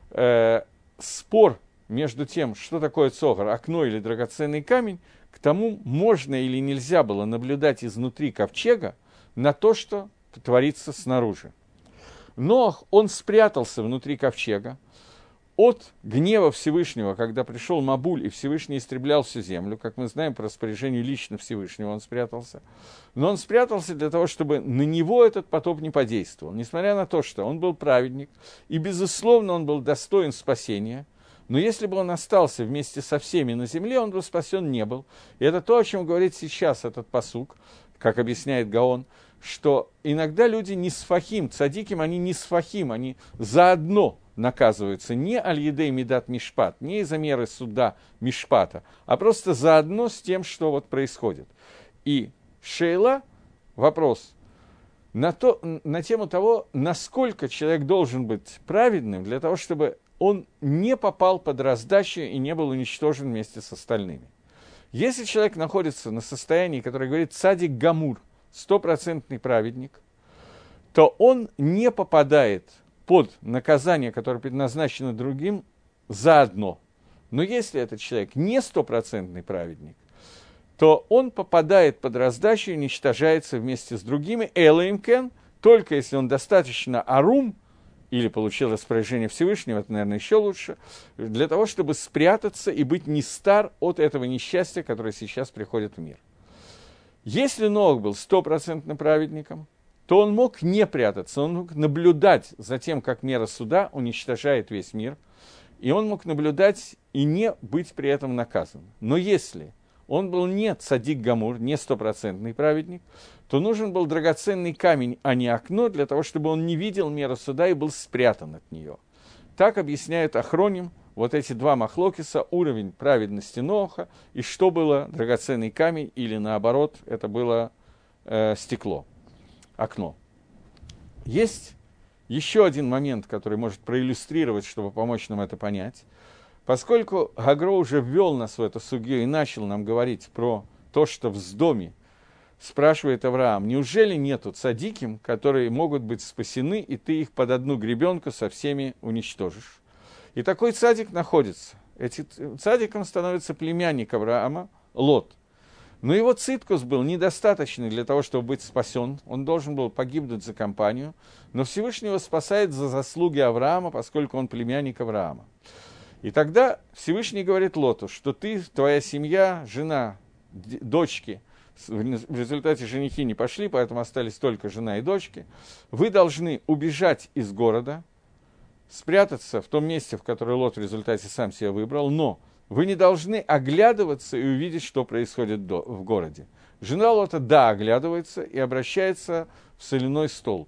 спор между тем, что такое цогар, окно или драгоценный камень, к тому, можно или нельзя было наблюдать изнутри ковчега на то, что творится снаружи. Ноах, он спрятался внутри ковчега от гнева Всевышнего, когда пришел Мабуль, и Всевышний истреблял всю землю. Как мы знаем, по распоряжению лично Всевышнего он спрятался. Но он спрятался для того, чтобы на него этот потоп не подействовал. Несмотря на то, что он был праведник, и, безусловно, он был достоин спасения, но если бы он остался вместе со всеми на земле, он бы спасен не был. И это то, о чем говорит сейчас этот пасук, как объясняет Гаон, что иногда люди не сфахим, цадиким, они не сфахим, они заодно наказываются не аль-едей медат мишпат, не из-за меры суда мишпата, а просто заодно с тем, что вот происходит. И шейла, вопрос, на тему того, насколько человек должен быть праведным для того, чтобы он не попал под раздачу и не был уничтожен вместе с остальными. Если человек находится на состоянии, которое говорит цадик гамур, стопроцентный праведник, то он не попадает под наказание, которое предназначено другим, заодно. Но если этот человек не стопроцентный праведник, то он попадает под раздачу и уничтожается вместе с другими, элэймкен, только если он достаточно арум, или получил распоряжение Всевышнего, это, наверное, еще лучше, для того, чтобы спрятаться и быть не стар от этого несчастья, которое сейчас приходит в мир. Если Ноах был стопроцентным праведником, то он мог не прятаться, он мог наблюдать за тем, как мера суда уничтожает весь мир, и он мог наблюдать и не быть при этом наказан. Но если он был не цадик гамур, не стопроцентный праведник, то нужен был драгоценный камень, а не окно, для того, чтобы он не видел меру суда и был спрятан от нее. Так объясняют Ахроним вот эти два махлокиса, уровень праведности Ноаха, и что было драгоценный камень, или наоборот, это было стекло, окно. Есть еще один момент, который может проиллюстрировать, чтобы помочь нам это понять. Поскольку Гагро уже ввел нас в эту сугью и начал нам говорить про то, что в Сдоме, спрашивает Авраам, неужели нету цадиким, которые могут быть спасены, и ты их под одну гребенку со всеми уничтожишь? И такой цадик находится. Цадиком становится племянник Авраама, Лот. Но его циткус был недостаточный для того, чтобы быть спасен. Он должен был погибнуть за компанию. Но Всевышний его спасает за заслуги Авраама, поскольку он племянник Авраама. И тогда Всевышний говорит Лоту, что ты, твоя семья, жена дочки, в результате женихи не пошли, поэтому остались только жена и дочки, вы должны убежать из города, спрятаться в том месте, в которое Лот в результате сам себя выбрал, но вы не должны оглядываться и увидеть, что происходит в городе. Жена Лота, да, оглядывается и обращается в соляной столб.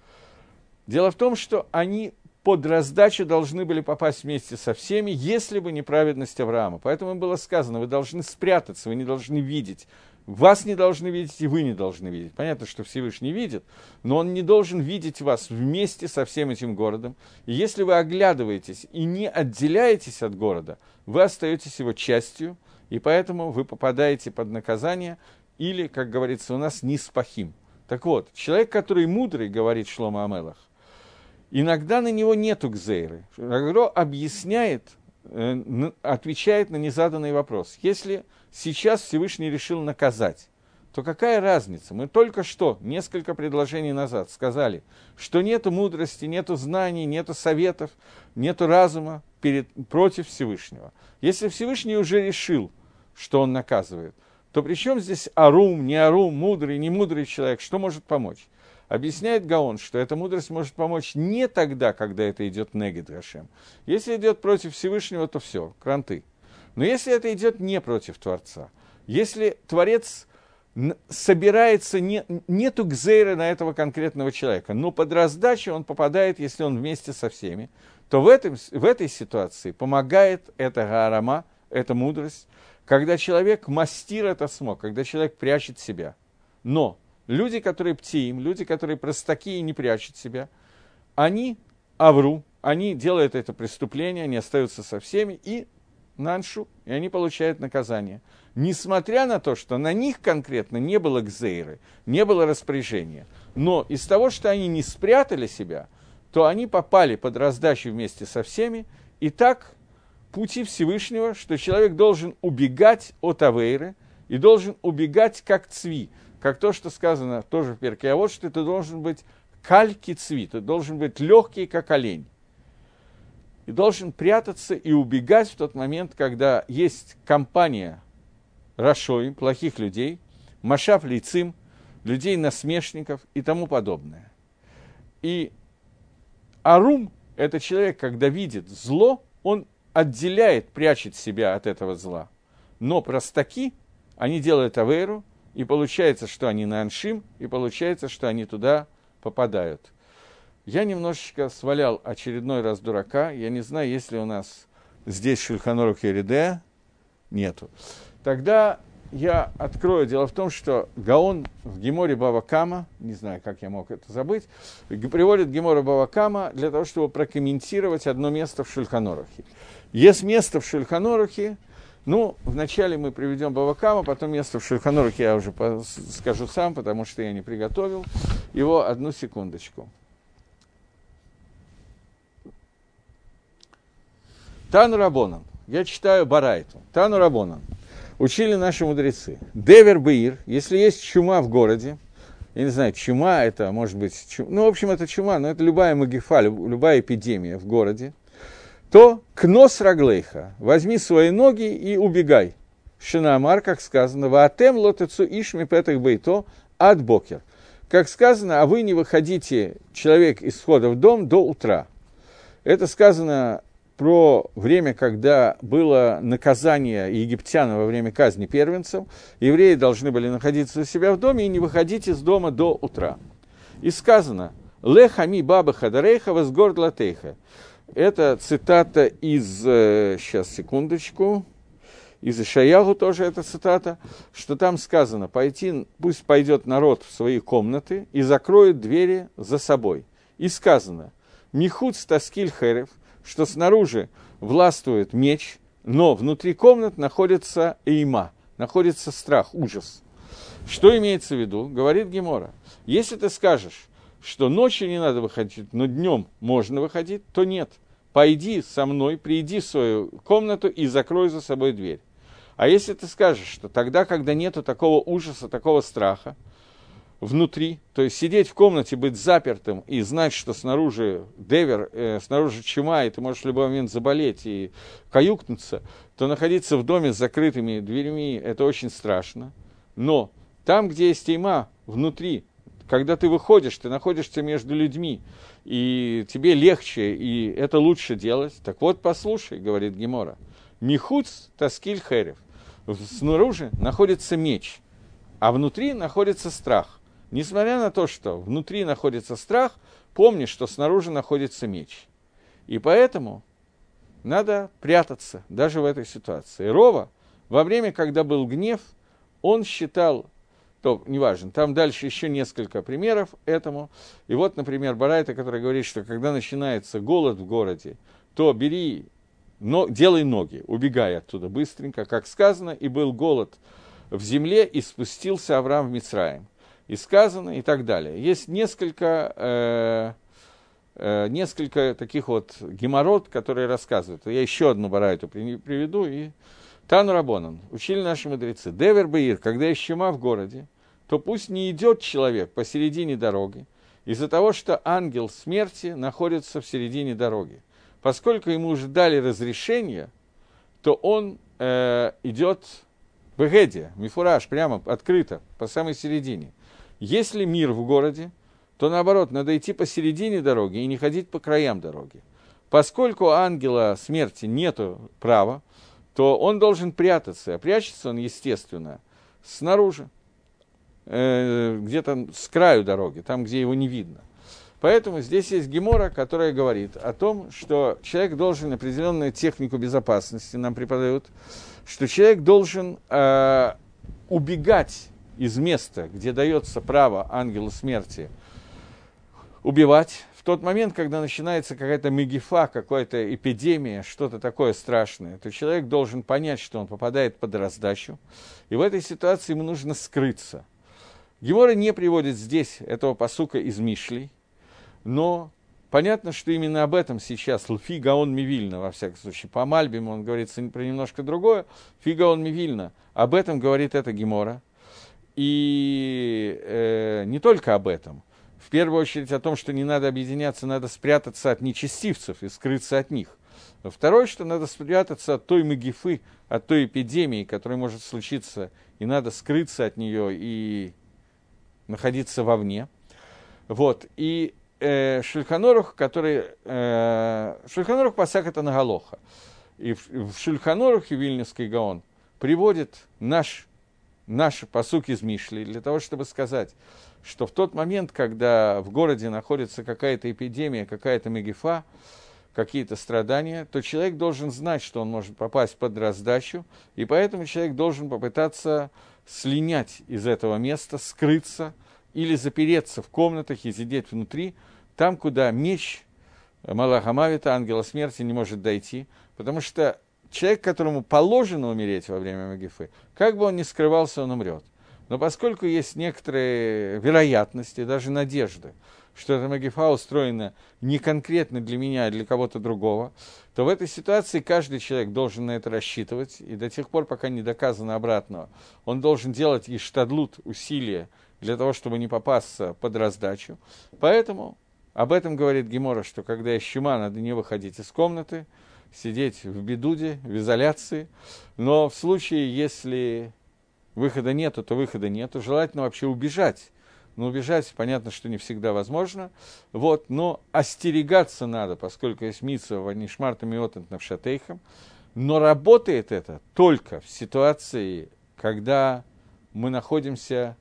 Дело в том, что они под раздачу должны были попасть вместе со всеми, если бы не праведность Авраама. Поэтому им было сказано, вы должны спрятаться, вы не должны видеть. Вас не должны видеть, и вы не должны видеть. Понятно, что Всевышний видит, но он не должен видеть вас вместе со всем этим городом. И если вы оглядываетесь и не отделяетесь от города, вы остаетесь его частью, и поэтому вы попадаете под наказание, или, как говорится у нас, ниспахим. Так вот, человек, который мудрый, говорит Шломо Амелах, иногда на него нету гзейры. Рагро объясняет, отвечает на незаданный вопрос. Если сейчас Всевышний решил наказать, то какая разница? Мы только что, несколько предложений назад, сказали, что нету мудрости, нету знаний, нету советов, нету разума против Всевышнего. Если Всевышний уже решил, что он наказывает, то при чем здесь арум, не арум, мудрый, не мудрый человек, что может помочь? Объясняет Гаон, что эта мудрость может помочь не тогда, когда это идет негед Гашем. Если идет против Всевышнего, то все, кранты. Но если это идет не против Творца, если Творец собирается, нету гзейра на этого конкретного человека, но под раздачу он попадает, если он вместе со всеми, то в этой ситуации помогает эта гаарама, эта мудрость, когда человек мастир это смог, когда человек прячет себя. Но люди, которые птиим, люди, которые простаки и не прячут себя, они авру, они делают это преступление, они остаются со всеми и наншу, и они получают наказание. Несмотря на то, что на них конкретно не было гзейры, не было распоряжения, но из того, что они не спрятали себя, то они попали под раздачу вместе со всеми, и так пути Всевышнего, что человек должен убегать от авейры и должен убегать как цви, как то, что сказано тоже в Перке, а вот что ты должен быть кальки цви, ты должен быть легкий, как олень. И должен прятаться и убегать в тот момент, когда есть компания рашой, плохих людей, машав лейцим, людей-насмешников и тому подобное. И арум – это человек, когда видит зло, он отделяет, прячет себя от этого зла. Но простаки, они делают авейру, и получается, что они на аншим, и получается, что они туда попадают. Я немножечко свалял очередной раз дурака. Я не знаю, есть ли у нас здесь Шульхан Арух Йередея. Нету. Тогда я открою. Дело в том, что Гаон в Геморе Бава Кама, не знаю, как я мог это забыть, приводит Гемора Бава Кама для того, чтобы прокомментировать одно место в Шульхан Арухе. Есть место в Шульхан Арухе, вначале мы приведем Бава Кама, потом место в Шульхан Арухе я уже скажу сам, потому что я не приготовил его. Одну секундочку. Тану Рабонан. Я читаю Барайту. Тану Рабонан. Учили наши мудрецы. Девер Беир, если есть чума в городе, я не знаю, чума это, может быть, в общем, это чума, но это любая магифа, любая эпидемия в городе, то кнос раглейха, возьми свои ноги и убегай. Шинамар, как сказано, ваатем лотецу ишми петах бейто ад бокер. Как сказано, а вы не выходите, человек из входа в дом, до утра. Это сказано про время, когда было наказание египтян во время казни первенцев. Евреи должны были находиться у себя в доме и не выходить из дома до утра. И сказано «Лехами баба хадарейха возгорд латейха». Это цитата из, сейчас, секундочку, из Ишаягу тоже эта цитата, что там сказано «Пусть пойдет народ в свои комнаты и закроет двери за собой». И сказано «Михуц таскиль херев», что снаружи властвует меч, но внутри комнат находится эйма, находится страх, ужас. Что имеется в виду? Говорит Гемора. Если ты скажешь, что ночью не надо выходить, но днем можно выходить, то нет. Пойди со мной, приди в свою комнату и закрой за собой дверь. А если ты скажешь, что тогда, когда нету такого ужаса, такого страха, внутри, то есть сидеть в комнате, быть запертым и знать, что снаружи девер, снаружи чума, и ты можешь в любой момент заболеть и каюкнуться, то находиться в доме с закрытыми дверьми – это очень страшно. Но там, где есть тейма, внутри, когда ты выходишь, ты находишься между людьми, и тебе легче, и это лучше делать. Так вот, послушай, говорит Гемора, михуц таскиль херев. Снаружи находится меч, а внутри находится страх. Несмотря на то, что внутри находится страх, помни, что снаружи находится меч. И поэтому надо прятаться даже в этой ситуации. Рова, во время, когда был гнев, он считал, то неважно, там дальше еще несколько примеров этому. И вот, например, Барайта, который говорит, что когда начинается голод в городе, то бери, делай ноги, убегай оттуда быстренько, как сказано, и был голод в земле, и спустился Авраам в Мицраим. И сказано, и так далее. Есть несколько таких вот геморрот, которые рассказывают. Я еще одну барайту приведу. И Тану Рабонан. Учили наши мудрецы. Девер Беир, когда есть чума в городе, то пусть не идет человек посередине дороги, из-за того, что ангел смерти находится в середине дороги. Поскольку ему уже дали разрешение, то он идет бегедия, мифураж, прямо открыто, по самой середине. Если мир в городе, то наоборот, надо идти посередине дороги и не ходить по краям дороги. Поскольку у ангела смерти нету права, то он должен прятаться, а прячется он, естественно, снаружи, где-то с краю дороги, там, где его не видно. Поэтому здесь есть гемора, которая говорит о том, что человек должен определенную технику безопасности, нам преподают, что человек должен убегать из места, где дается право ангелу смерти убивать, в тот момент, когда начинается какая-то мегифа, какая-то эпидемия, что-то такое страшное, то человек должен понять, что он попадает под раздачу, и в этой ситуации ему нужно скрыться. Гемора не приводит здесь этого пасука из Мишлей, но понятно, что именно об этом сейчас Лфи Гаон Мивильна, во всяком случае, по Мальбиму он говорит про немножко другое, Фи Гаон Мивильна, об этом говорит эта гемора. И не только об этом. В первую очередь о том, что не надо объединяться, надо спрятаться от нечестивцев и скрыться от них. Второе, что надо спрятаться от той мегифы, от той эпидемии, которая может случиться, и надо скрыться от нее и находиться вовне. Вот. И Шульхан Арух, который... Шульхан Арух пасак это наголоха. И в Шульхан Арухе Вильнюсский Гаон приводит наш пасук из Мишли для того, чтобы сказать, что в тот момент, когда в городе находится какая-то эпидемия, какая-то мегифа, какие-то страдания, то человек должен знать, что он может попасть под раздачу, и поэтому человек должен попытаться слинять из этого места, скрыться или запереться в комнатах и сидеть внутри, там, куда меч Малаха Мавита, ангела смерти, не может дойти, потому что человек, которому положено умереть во время мегифы, как бы он ни скрывался, он умрет. Но поскольку есть некоторые вероятности, даже надежды, что эта мегифа устроена не конкретно для меня, а для кого-то другого, то в этой ситуации каждый человек должен на это рассчитывать, и до тех пор, пока не доказано обратного, он должен делать иштадлут, усилия, для того, чтобы не попасться под раздачу. Поэтому об этом говорит Гемора, что когда есть чума, надо не выходить из комнаты, сидеть в бедуде, в изоляции. Но в случае, если выхода нету, то выхода нету. Желательно вообще убежать. Но убежать, понятно, что не всегда возможно. Вот, но остерегаться надо, поскольку есть митцва ванишмартам и отент навшатейхам. Но работает это только в ситуации, когда мы находимся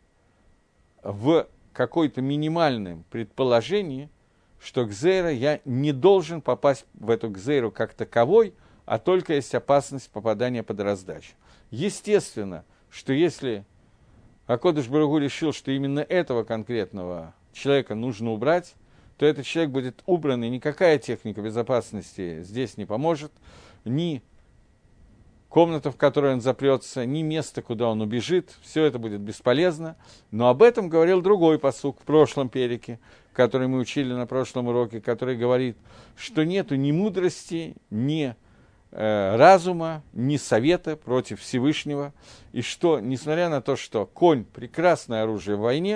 в какой-то минимальном предположении, что гзейра, я не должен попасть в эту гзейру как таковой, а только есть опасность попадания под раздачу. Естественно, что если Акодыш Барух Ху решил, что именно этого конкретного человека нужно убрать, то этот человек будет убран, и никакая техника безопасности здесь не поможет, ни комната, в которой он запрется, ни место, куда он убежит, все это будет бесполезно. Но об этом говорил другой пасук в прошлом перике, который мы учили на прошлом уроке, который говорит, что нету ни мудрости, ни разума, ни совета против Всевышнего, и что, несмотря на то, что конь – прекрасное оружие в войне,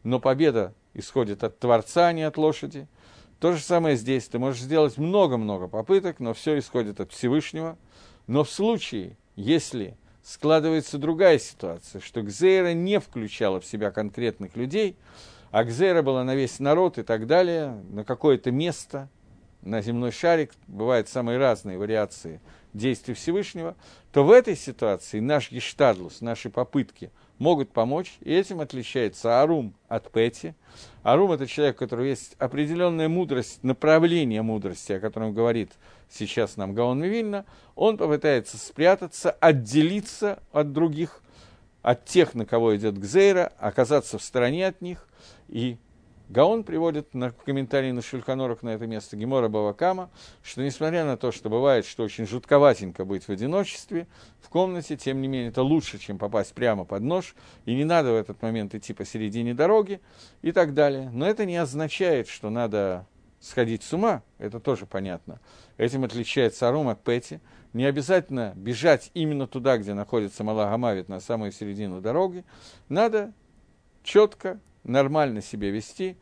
но победа исходит от Творца, а не от лошади. То же самое здесь. Ты можешь сделать много-много попыток, но все исходит от Всевышнего. Но в случае, если складывается другая ситуация, что Гзейра не включала в себя конкретных людей, а Гзейра была на весь народ и так далее, на какое-то место, на земной шарик, бывают самые разные вариации действий Всевышнего, то в этой ситуации наш гештадлус, наши попытки могут помочь, и этим отличается Арум от Пети. Арум – это человек, у которого есть определенная мудрость, направление мудрости, о котором говорит сейчас нам Гаон Мивильна. Он попытается спрятаться, отделиться от других, от тех, на кого идет Гзейра, оказаться в стороне от них. И Гаон приводит в комментарии на Шульхан Арух на это место Гемора Бава Кама, что несмотря на то, что бывает, что очень жутковатенько быть в одиночестве, в комнате, тем не менее, это лучше, чем попасть прямо под нож, и не надо в этот момент идти посередине дороги и так далее. Но это не означает, что надо сходить с ума, это тоже понятно. Этим отличается Арум от Пети. Не обязательно бежать именно туда, где находится Малах ха-Мавит, на самую середину дороги. Надо четко, нормально себя вести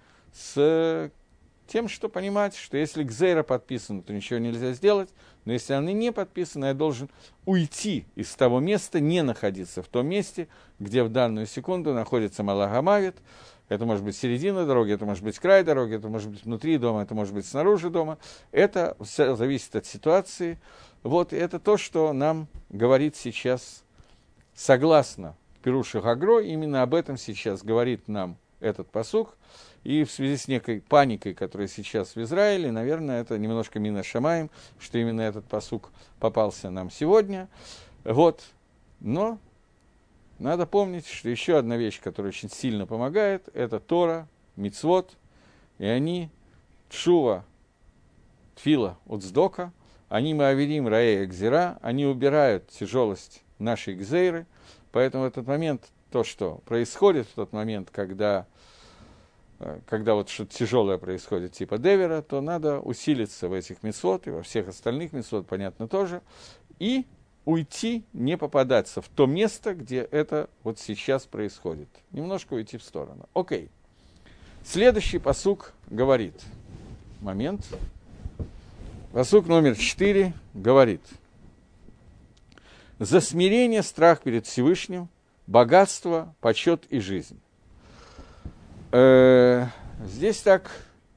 с тем, что понимать, что если Гзейра подписана, то ничего нельзя сделать, но если она не подписана, я должен уйти из того места, не находиться в том месте, где в данную секунду находится Малах ха-Мавит. Это может быть середина дороги, это может быть край дороги, это может быть внутри дома, это может быть снаружи дома. Это все зависит от ситуации. Вот это то, что нам говорит сейчас, согласно Пирушу Гагро, именно об этом сейчас говорит нам этот пасук, и в связи с некой паникой, которая сейчас в Израиле, наверное, это немножко мина шамаем, что именно этот пасук попался нам сегодня. Вот. Но надо помнить, что еще одна вещь, которая очень сильно помогает, это Тора, мицвот, и они тшува, тфила, уцдока, они мааверим раэ гзира, они убирают тяжелость нашей гзейры, поэтому в этот момент, то, что происходит в тот момент, когда вот что-то тяжелое происходит, типа Девера, то надо усилиться в этих мицвот, и во всех остальных мицвот, понятно, тоже, и уйти, не попадаться в то место, где это вот сейчас происходит. Немножко уйти в сторону. Окей. Следующий пасук говорит. Момент. Пасук номер 4 говорит. За смирение, страх перед Всевышним, богатство, почет и жизнь. Здесь так...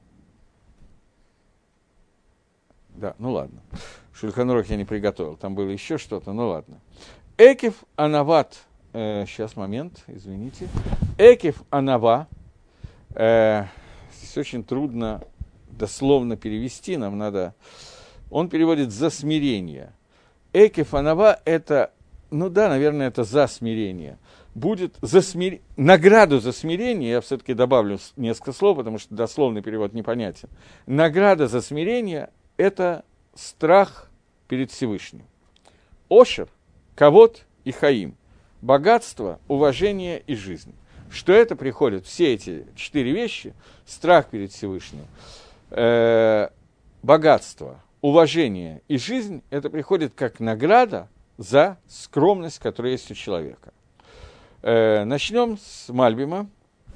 Да, ну ладно. Шульхан Арух я не приготовил, там было еще что-то, ну ладно. Экев анават, сейчас момент, извините. Экев анава, здесь очень трудно дословно перевести, нам надо... Он переводит «за смирение». Экев анава – это, ну да, наверное, это «за смирение». Будет награду за смирение, я все-таки добавлю несколько слов, потому что дословный перевод непонятен. Награда за смирение – это страх перед Всевышним. Ошер, кавод и хаим. Богатство, уважение и жизнь. Что это приходит? Все эти 4 вещи. Страх перед Всевышним, богатство, уважение и жизнь. Это приходит как награда за скромность, которая есть у человека. Начнем с Мальбима.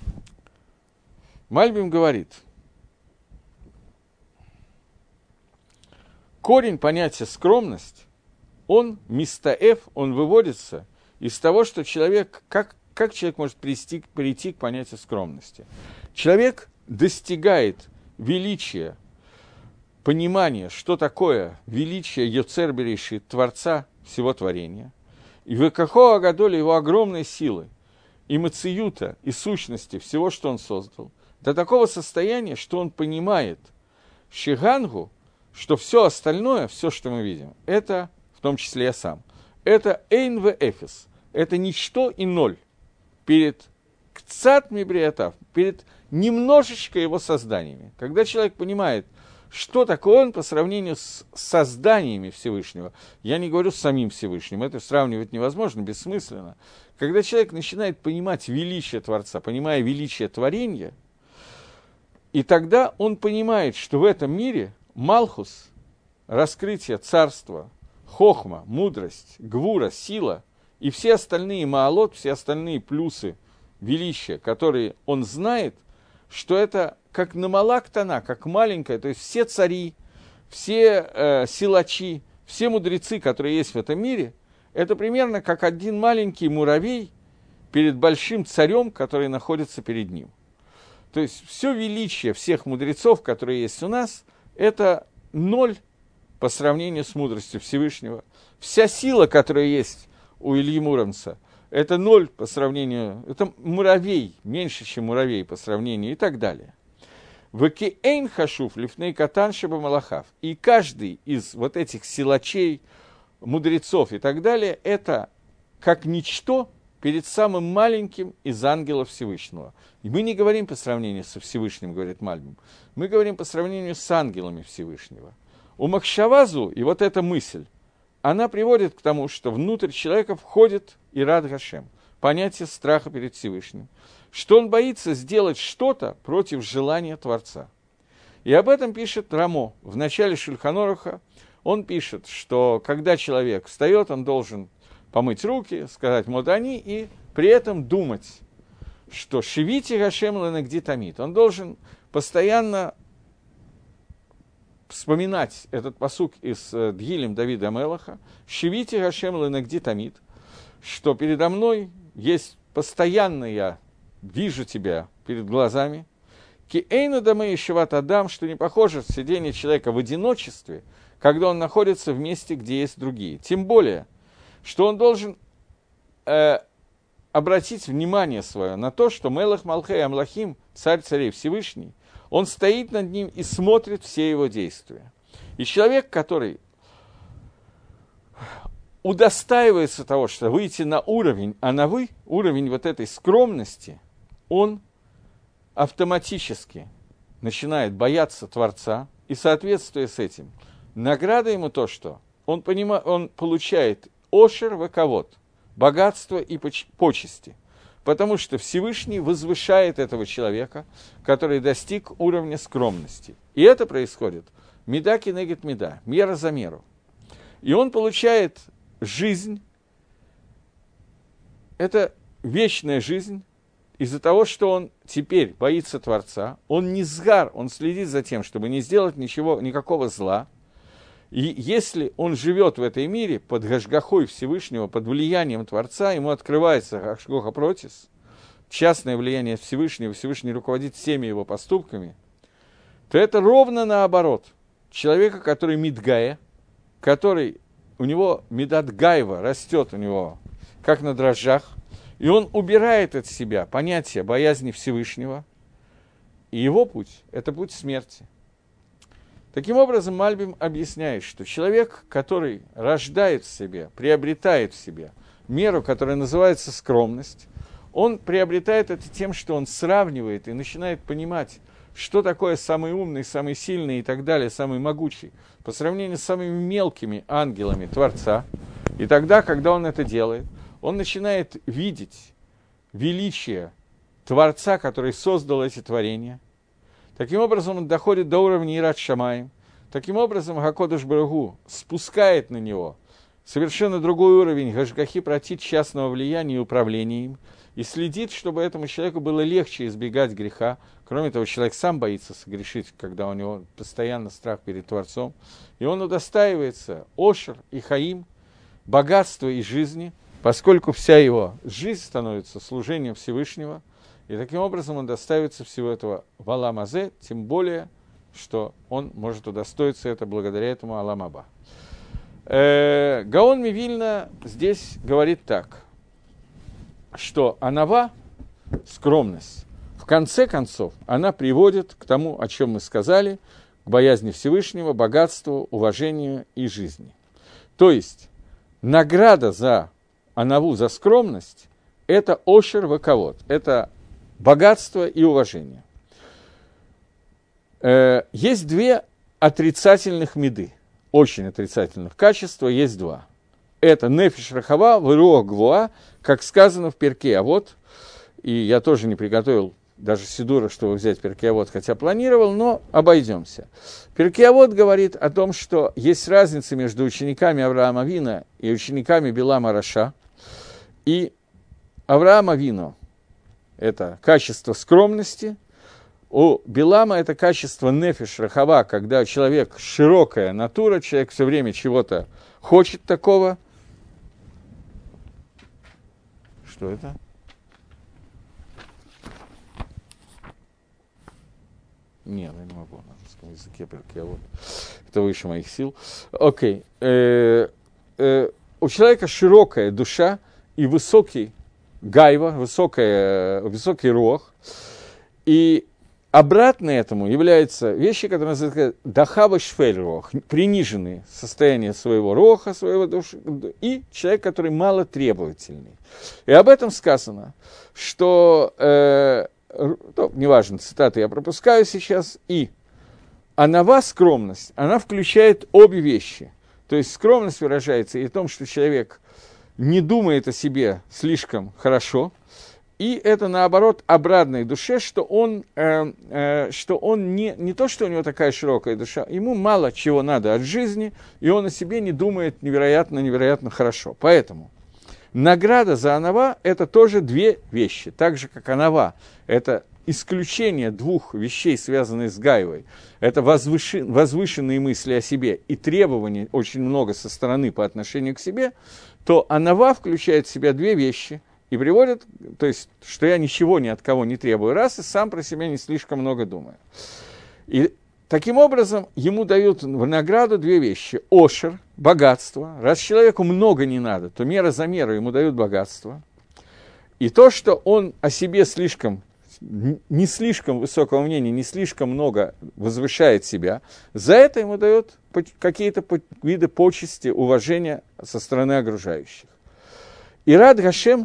Мальбим говорит, корень понятия скромность, он мистаэф, он выводится из того, что человек, как человек может прийти к понятию скромности. Человек достигает величия, понимания, что такое величие Йоцер Берешит, Творца всего творения, и векахо агадоль его огромной силы, и мациюта, и сущности всего, что он создал, до такого состояния, что он понимает шигангу, что все остальное, все, что мы видим, это, в том числе я сам, это эйн ве эфис, это ничто и ноль перед кцат мибриятав, перед немножечко его созданиями. Когда человек понимает, что такое он по сравнению с созданиями Всевышнего, я не говорю с самим Всевышним, это сравнивать невозможно, бессмысленно. Когда человек начинает понимать величие Творца, понимая величие творения, и тогда он понимает, что в этом мире Малхус, раскрытие царства, хохма, мудрость, гвура, сила и все остальные маалот, все остальные плюсы величия, которые он знает, что это как намалактана, как маленькая, то есть все цари, все силачи, все мудрецы, которые есть в этом мире, это примерно как один маленький муравей перед большим царем, который находится перед ним. То есть все величие всех мудрецов, которые есть у нас, это ноль по сравнению с мудростью Всевышнего. Вся сила, которая есть у Ильи Муромца, это ноль по сравнению, это муравей, меньше, чем муравей по сравнению и так далее. Векиэйн хашуф лифней катан шеба малахав. И каждый из вот этих силачей, мудрецов и так далее, это как ничто перед самым маленьким из ангелов Всевышнего. И мы не говорим по сравнению со Всевышним, говорит Мальбим, мы говорим по сравнению с ангелами Всевышнего. У Махшавазу, и вот эта мысль, она приводит к тому, что внутрь человека входит ират Гашем, понятие страха перед Всевышним, что он боится сделать что-то против желания Творца. И об этом пишет Рамо. В начале Шульхан Аруха он пишет, что когда человек встает, он должен помыть руки, сказать модани, и при этом думать, что «шевити Гашем ленегди тамид». Он должен постоянно вспоминать этот пасук из Дгилем Давида Мелаха «шевити Гашем ленегди тамид», что передо мной есть постоянно я вижу тебя перед глазами, ки эйна дамэ ишеват адам, что не похоже сидение человека в одиночестве, когда он находится в месте, где есть другие. Тем более, что он должен обратить внимание свое на то, что Мелах Малхей Амлахим, царь царей Всевышний, он стоит над ним и смотрит все его действия. И человек, который удостаивается того, что выйти на уровень, уровень вот этой скромности, он автоматически начинает бояться Творца, и, соответствуя с этим, награда ему то, что он получает ошер вековод, богатство и почести, потому что Всевышний возвышает этого человека, который достиг уровня скромности. И это происходит меда кинегет меда, мера за меру. И он получает жизнь, это вечная жизнь, из-за того, что он теперь боится Творца, он не сгар, он следит за тем, чтобы не сделать никакого зла. И если он живет в этой мире под гашгахой Всевышнего, под влиянием Творца, ему открывается гашгоха протис, частное влияние Всевышнего, Всевышний руководит всеми его поступками, то это ровно наоборот. Человека, который мидгая, который у него медат гаева растет у него, как на дрожжах, и он убирает от себя понятие боязни Всевышнего, и его путь – это путь смерти. Таким образом, Мальбим объясняет, что человек, который рождает в себе, приобретает в себе меру, которая называется скромность, он приобретает это тем, что он сравнивает и начинает понимать, что такое самый умный, самый сильный и так далее, самый могучий, по сравнению с самыми мелкими ангелами Творца. И тогда, когда он это делает, он начинает видеть величие Творца, который создал эти творения. Таким образом, он доходит до уровня Ират Шамаим. Таким образом, Гакодыш Баругу спускает на него совершенно другой уровень гашгахи протит частного влияния и управления им, и следит, чтобы этому человеку было легче избегать греха. Кроме того, человек сам боится согрешить, когда у него постоянно страх перед Творцом. И он удостаивается ошер и хаим, богатства и жизни, поскольку вся его жизнь становится служением Всевышнего. И таким образом он доставится всего этого в Алам Азе, тем более, что он может удостоиться это благодаря этому Алам Аба. Гаон Мивильна здесь говорит так, что анава, скромность, в конце концов, она приводит к тому, о чем мы сказали, к боязни Всевышнего, богатству, уважению и жизни. То есть, награда за анаву, за скромность, это ошер ваковод, это богатство и уважение. Есть две отрицательных миды, очень отрицательных качества, есть два. Это нефиш рахава, вэруах гвуа, как сказано в Перке Авот, и я тоже не приготовил даже сидура, чтобы взять Перке Авот, хотя планировал, но обойдемся. Перке Авот говорит о том, что есть разница между учениками Авраама Авина и учениками Билама Раша, и Авраам Авину, это качество скромности, у Билама это качество нефеш рахава, когда человек широкая натура, человек все время чего-то хочет такого. Что это? Нет, я не могу на русском языке, это выше моих сил. Окей. У человека широкая душа и высокий гайва, высокий рог. И обратно этому являются вещи, которые называются дахава шфель рог, приниженные состояния своего роха, своего души, и человек, который малотребовательный. И об этом сказано, что, неважно, цитаты я пропускаю сейчас, и анава, скромность, она включает обе вещи. То есть скромность выражается и в том, что человек не думает о себе слишком хорошо, и это, наоборот, обратной душе, что он не то, что у него такая широкая душа, ему мало чего надо от жизни, и он о себе не думает невероятно хорошо. Поэтому награда за анава – это тоже две вещи. Так же, как анава – это исключение двух вещей, связанных с гайвой. Это возвышенные мысли о себе и требований очень много со стороны по отношению к себе, то анава включает в себя две вещи – и приводит, то есть, что я ничего ни от кого не требую, раз, и сам про себя не слишком много думаю. И таким образом ему дают в награду две вещи. Ошер, богатство. Раз человеку много не надо, то мера за меру ему дают богатство. И то, что он о себе не слишком высокого мнения, не слишком много возвышает себя, за это ему дают какие-то виды почести, уважения со стороны окружающих. И Рад Гашем,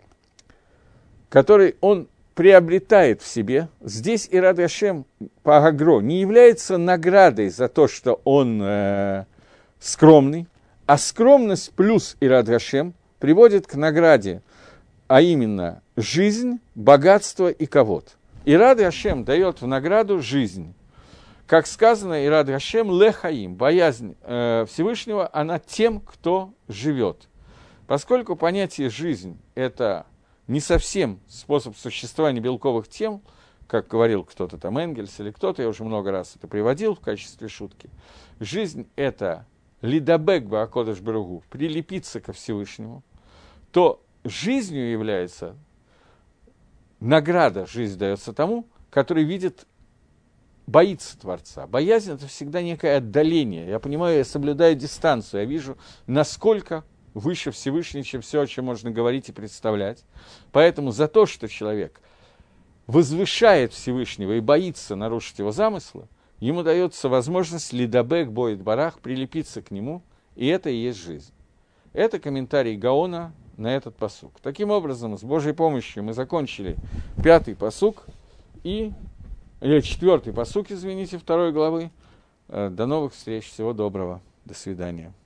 который он приобретает в себе, здесь Ират Гашем по Агро не является наградой за то, что он скромный, а скромность плюс Ират Гашем приводит к награде, а именно жизнь, богатство и кавод. Ират Гашем дает в награду жизнь. Как сказано, Ират Гашем лехаим, боязнь Всевышнего, она тем, кто живет. Поскольку понятие «жизнь» – это не совсем способ существования белковых тел, как говорил кто-то там, Энгельс или кто-то, я уже много раз это приводил в качестве шутки. Жизнь – это лидабек баакодыш баругу, прилепиться ко Всевышнему, то жизнью является награда, жизнь дается тому, который боится Творца. Боязнь – это всегда некое отдаление. Я понимаю, я соблюдаю дистанцию, я вижу, насколько выше Всевышний, чем все, о чем можно говорить и представлять. Поэтому за то, что человек возвышает Всевышнего и боится нарушить его замыслы, ему дается возможность лидабек боит барах, прилепиться к нему, и это и есть жизнь. Это комментарий Гаона на этот пасук. Таким образом, с Божьей помощью мы закончили 4 пасук, или 4 пасук, извините, 2 главы. До новых встреч, всего доброго, до свидания.